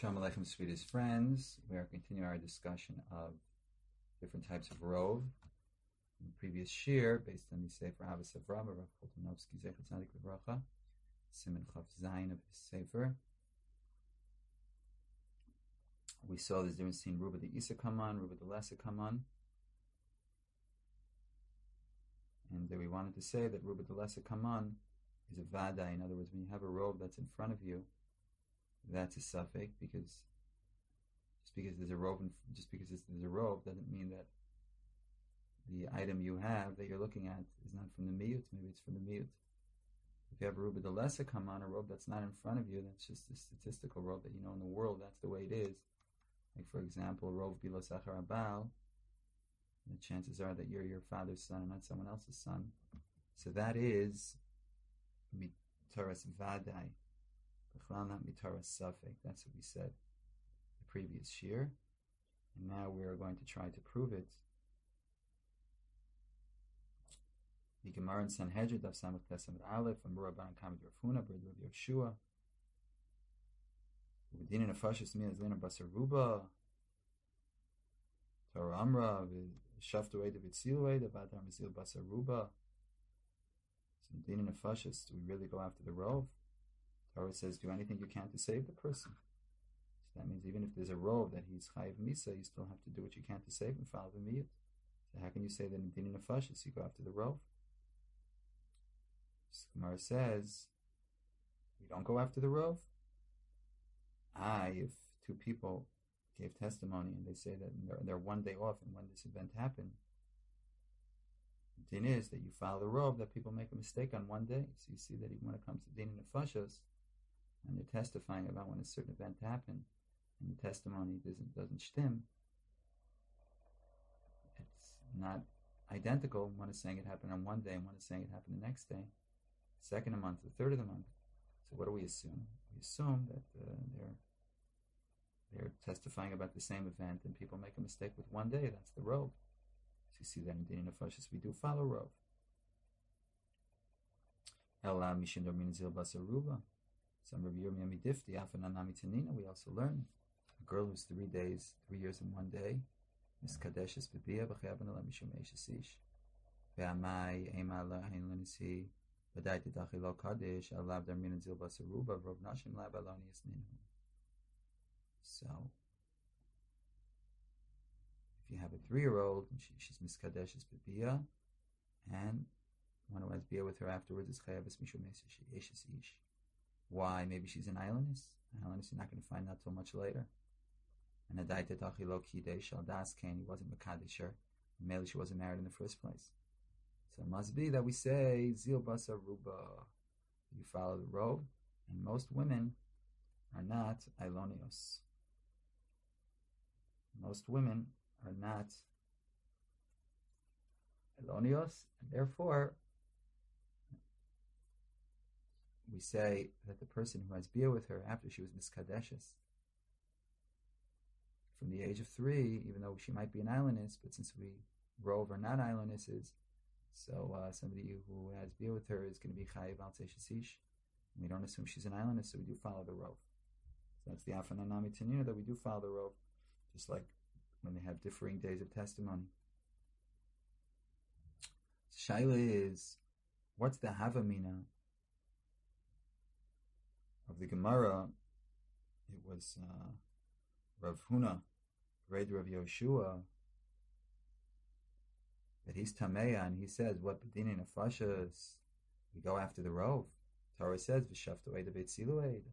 Shalom Aleichem, sweetest friends. We are continuing our discussion of different types of rov. In the previous shir, based on the Sefer Ahavas Avraham, Rav Koltanovsky Zecher Tzadik Livracha, Siman Chaf Zayin of his Sefer, we saw there's difference between Ruba the Isa Kaman, Ruba the Lesa Kaman, and we wanted to say that Ruba the Lesa Kaman is a Vadai. In other words, when you have a rov that's in front of you, that's a suffix, because just because there's a rov doesn't mean that the item you have that you're looking at is not from the miyut. Maybe it's from the miyut. If you have a ruba de lesa kaman, a rov that's not in front of you, that's just a statistical rov that you know in the world. That's the way it is. Like for example, rov bilo sachar abal. The chances are that you're your father's son and not someone else's son. So that is mitaras vadai. Not mitaras safek. That's what we said the previous shir, and now we are going to try to prove it. The Gemara in Sanhedrin Daf Samach Tesamid Aleph and Rabban Kamid Rafuna Brid Rav Yeshua. Within an afashis min azlina basaruba. Torah Amra v'shaftu eda v'tzilu eda v'adar mizil basaruba. So within an afashis, do we really go after the rov? Torah says, do anything you can to save the person. So that means even if there's a rov that he's chayiv misa, you still have to do what you can to save him, follow the miyut. So how can you say that in din nefashis you go after the rov? So Gemara says, we don't go after the rov. If two people gave testimony and they say that they're one day off and when this event happened, the din is that you follow the rov, that people make a mistake on one day. So you see that even when it comes to din nefashis, and they're testifying about when a certain event happened, and the testimony doesn't shtim, it's not identical. One is saying it happened on one day, and one is saying it happened the next day, second of the month, the third of the month. So what do we assume? We assume that they're testifying about the same event, and people make a mistake with one day. That's the rov. So you see that in Din Nefashis we do follow rov. Ela mishin dormin zil basaruba. Some Rabbi Yirmiyah midifti afananami tanina. We also learn a girl who's 3 years and 1 day, miskadeshes bebia b'chayavan ala mishum eishasish. Ve'amai ema la hein lenisi v'dai tedachi lo kadesh alav dormin zil basaruba v'rov nashim la baloni yisninu. So, if you have a 3-year-old and she's miskadeshes bebia, and one who has bia with her afterwards is chayavis mishum eishasish. Why? Maybe she's an islandess. An islandess you're not going to find out till much later. And Adaita Dachilo Kidei Shaldas Kane, he wasn't Makadisher. Maybe she wasn't married in the first place. So it must be that we say Zil Basa Ruba. You follow the rov, and most women are not Ailonios. Most women are not Ailonios, and therefore we say that the person who has bia with her after she was miskadeshes from the age of 3, even though she might be an islandess, but since we rov are not islandesses, so somebody who has bia with her is going to be chayiv al teishasish. We don't assume she's an islandess, so we do follow the rov. So that's the afananami tanina, that we do follow the rov, just like when they have differing days of testimony. Shaila is, what's the havamina of the Gemara? It was Rav Huna, great Rav Yoshua, that he's Tameya, and he says, what bedinin nefashas, we go after the rov. Torah says, v'shaftu eda v'tzilu eda.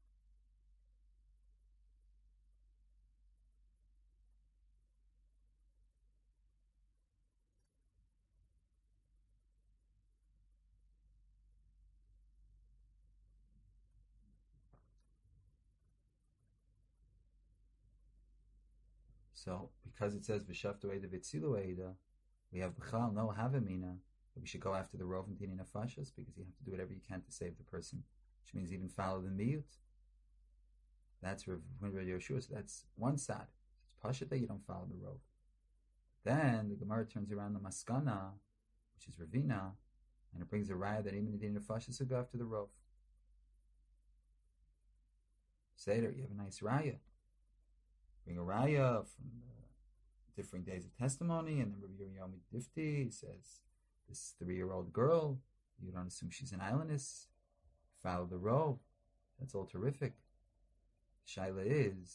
So, because it says v'shaftu eda v'tzilu eda, we have b'chal no havamina that we should go after the rov and dini nefashos, because you have to do whatever you can to save the person, which means even follow the miyut. That's Rav Yoshua. So that's one side. It's pashat that you don't follow the rov. Then the Gemara turns around the maskana, which is Ravina, and it brings a raya that even the dini nefashos will go after the rov. Seder, you have a nice raya. Bring a raya from the differing days of testimony, and then Rabbi Yomi Difti says, this 3-year-old girl, you don't assume she's an islandess, follow the rove. That's all terrific. Shaila is,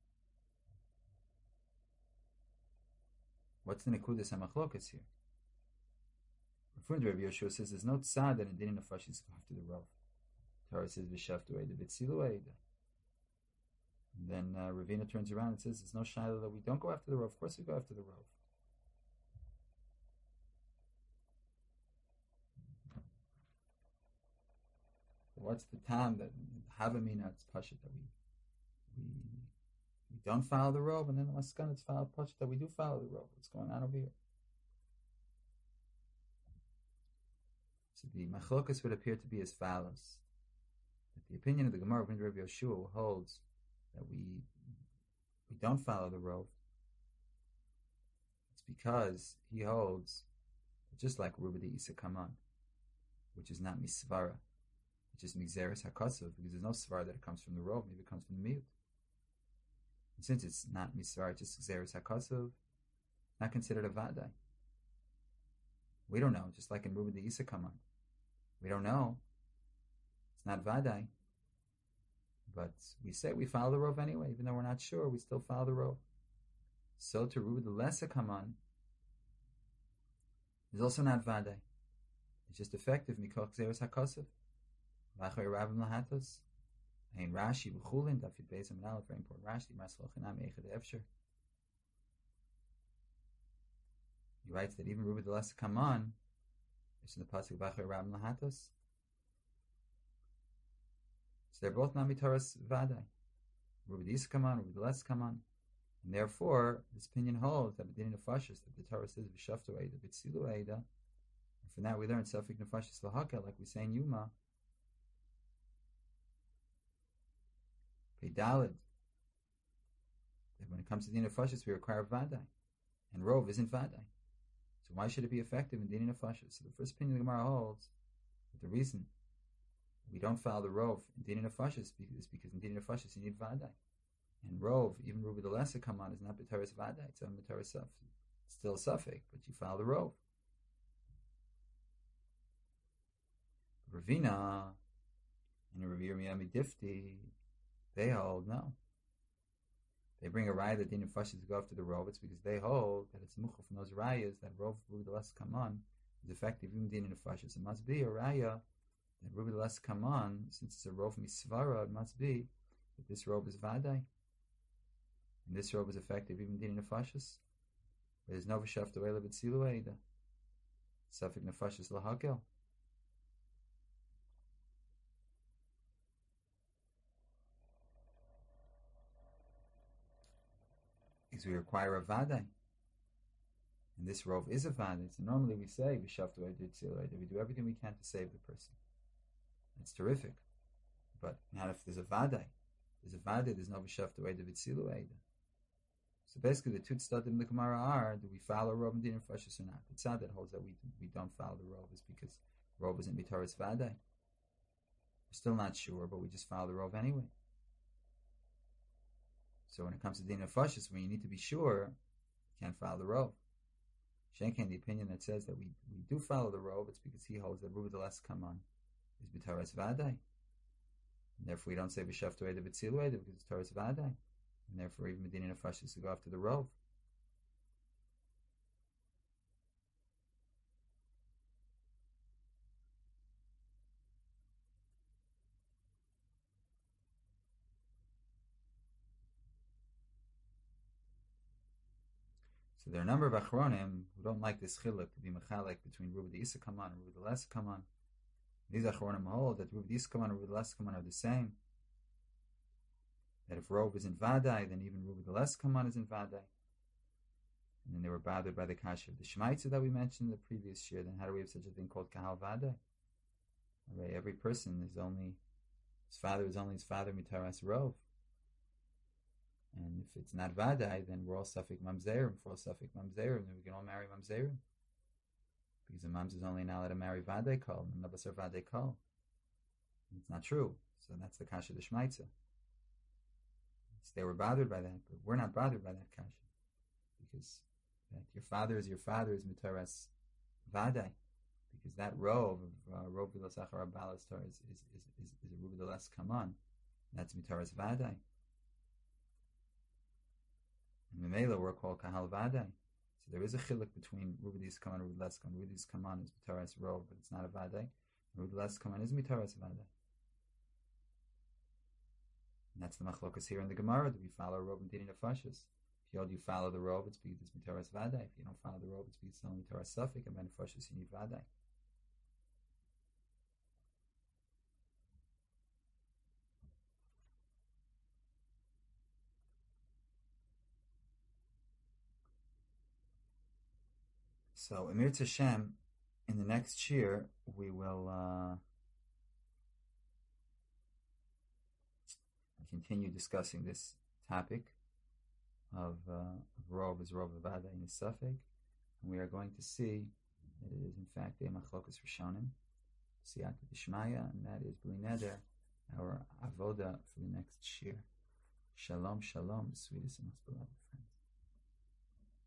what's the nekudas hamachlokas here? Rabbi Yoshua says there's no tzad that in din nefashis go after the rov. Torah says v'shaftu eida v'tzilu eida. And then Ravina turns around and says there's no shaila that we don't go after the rov. Of course we go after the rov. What's the time that Havamina it's Pashat that we don't follow the rov, and then the Maskan it's follow Pashat that we do follow the rov. What's going on over here? So the machlokas would appear to be as follows: that the opinion of the Gemara of Rabbi Yoshua holds that we don't follow the rov. It's because he holds just like Ruba de Isa Kaman, which is not misvara. It's just migzeres hakasov, because there's no svara that it comes from the rov, maybe it comes from the miut. And since it's not misvara, it's just migzeres hakasov, not considered a vadai. We don't know, just like in Ruba de Isa Kaman. We don't know. It's not vadai. But we say we follow the rov anyway, even though we're not sure, we still follow the rov. So to Ruba de Lesa Kaman is also not vadai. It's just effective, mikoch migzeres hakasov. V'achrei Rabim Lahatos, Ein Rashi B'chulin Dafid Beis Amid Aleph, very important Rashi Maslochinam Echad Efsher. He writes that even Ruba de Lesa Kaman, it's in the pasuk V'achrei Rabim Lahatos. So they're both Nami Torah's Vadai. Ruba de Isa Kaman, Ruba de Lesa Kaman, and therefore this opinion holds that B'din Nefashis, that the Torah says V'shaftu Eida V'tzilu Eida, and from that we learn Safik Nefashis L'Hakel, like we say in Yuma. Dalid, that when it comes to Din Nefashis, we require Vadai, and Rov isn't Vadai. So why should it be effective in Din Nefashis? So the first opinion the Gemara holds that the reason we don't follow the Rov in Din Nefashis is because in Din Nefashis you need Vadai, and Rov, even Ruba de Lesa Kaman, is not B'taras Vadai; it's a B'taras Saf. It's still a suffix, but you follow the Rov. Ravina and Rav Yirmiyah Difti, they hold no. They bring a raya that din nefashis to go after the rov. It's because they hold that it's mucha from those rayas that rov ruba de lesa kaman is effective even din nefashis. It must be a raya that ruba de lesa kaman, since it's a rov misvara, it must be that this rov is vadai, and this rov is effective even din nefashis. There's no v'shaftu eila b'tzilu eida. Safik nefashis lahakel. Because we require a vadai, and this rov is a vadai. So normally we say v'shaftu eida b'tzilu eida. We do everything we can to save the person. It's terrific, but not if there's a vadai. There's a vadai. There's no v'shaftu eida b'tzilu eida. So basically, the two tzadim in the Gemara are: do we follow rov and din nefashis or not? The tzad that holds that we don't follow the rov is because rov isn't b'taras vadai. We're still not sure, but we just follow the rov anyway. So when it comes to din nefashis, when you need to be sure, you can't follow the rov. Shenken, the opinion that says that we do follow the rov, it's because he holds that ruba de lesa kaman is b'taras vadai, and therefore we don't say v'shaftu eida b'tzilu eida because it's taras vadai. And therefore, even Medina Nefashis to go after the rov. So there are a number of achronim who don't like this chiluk to be mechalek between Ruba de Isa Kaman and Ruba de Lesa Kaman. These achronim hold that Ruba de Isa Kaman and Ruba de Lesa Kaman are the same. That if rov is in vadai, then even Ruba de Lesa Kaman is in vadai. And then they were bothered by the kasha of the Shemaitza that we mentioned in the previous year. Then how do we have such a thing called kahal vadai? Right, every person is only his father mitaras rov. And if it's not vadai, then we're all safik mamzerim. If we're all safik mamzerim, then we can all marry mamzerim. Because the mams is only now allowed to marry vadai kol, and nabasar vadai kol. It's not true. So that's the kasha of the Shemaitza. They were bothered by that, but we're not bothered by that kasha, because that your father is mitaras vadai, because that rov of rov v'lasachar balastar is a ruba the less come on. That's mitaras vadai. And Memela we're called kahal vadai. So there is a chiluk between rubidis kaman and rubidis kaman. Rubidis kaman is mitaras rov, but it's not a vadai. Rubidis kaman is mitaras vadai. And that's the machlokas here in the Gemara. Do we follow rov and dini nefashis? If you follow the rov, it's because it's mitaras vadai. If you don't follow the rov, it's because it's only mitaras safik. And then nefashis you need vadai. So, Emir Tashem, in the next year, we will continue discussing this topic of Rov is Rov Avada in the Suffolk, and we are going to see that it is in fact a Machlokas Rishonim, Siyata Dishmaya, and that is B'li Neder, our Avoda for the next year. Shalom, shalom, sweetest and most beloved friends.